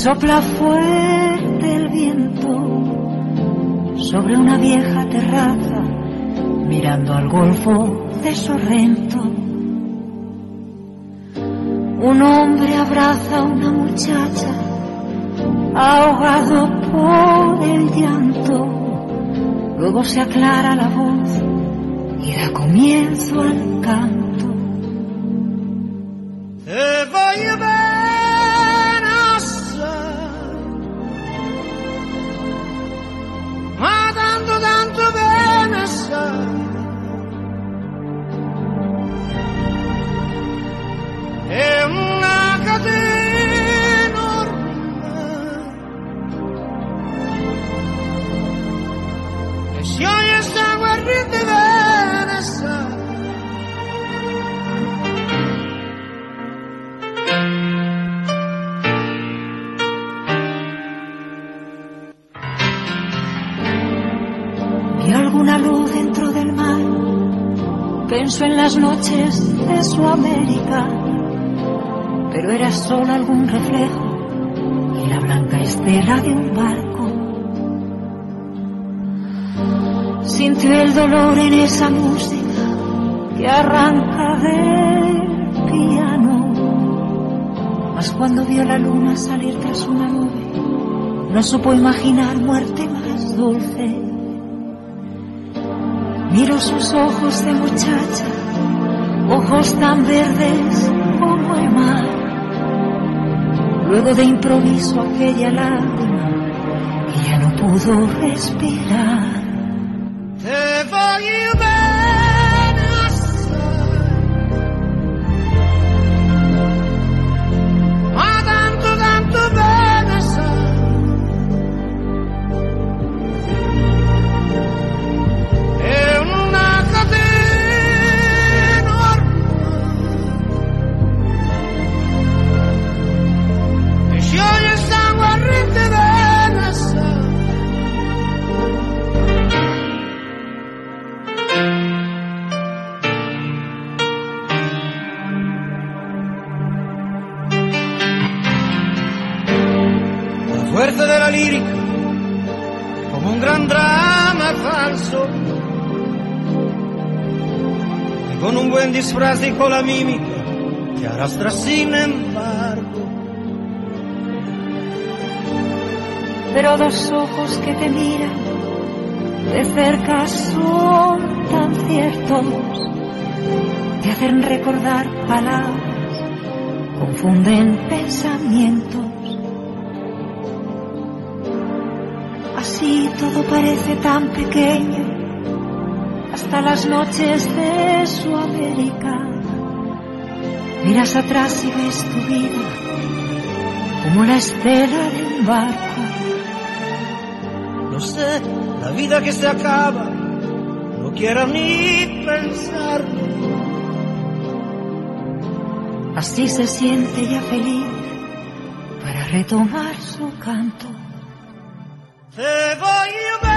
sopla fuerte el viento sobre una vieja terraza, mirando al golfo de Sorrento. Un hombre abraza a una muchacha, ahogado por el llanto. Luego se aclara la voz y da comienzo al canto. Te voy a ver assai, ma tanto bene sai. È una catena ormai, e si ogni sta guardando bene sai. Vi alguna luz dentro del mar, pensó en las noches de su América, pero era solo algún reflejo y la blanca estela de un barco. Sintió el dolor en esa música que arranca del piano, mas cuando vio la luna salir tras una nube, no supo imaginar muerte más dulce. Miró sus ojos de muchacha, ojos tan verdes como el mar. Luego de improviso aquella lágrima y ya no pudo respirar. Te voglio bene assai, ma tanto bene sai. È una catena ormai, e scioglie il sangue a rete bene assai. La fuerza de la lírica, como un gran drama falso, y con un buen disfraz y con la mímica que arrastra sin embargo. Pero los ojos que te miran de cerca son tan ciertos, te hacen recordar palabras, confunden pensamientos. Así todo parece tan pequeño, hasta las noches de su América. Miras atrás y ves tu vida como la estela de un barco. Lo sé, la vida que se acaba, no quiero ni pensarlo. Así se siente ya feliz para retomar su canto. Te voglio bene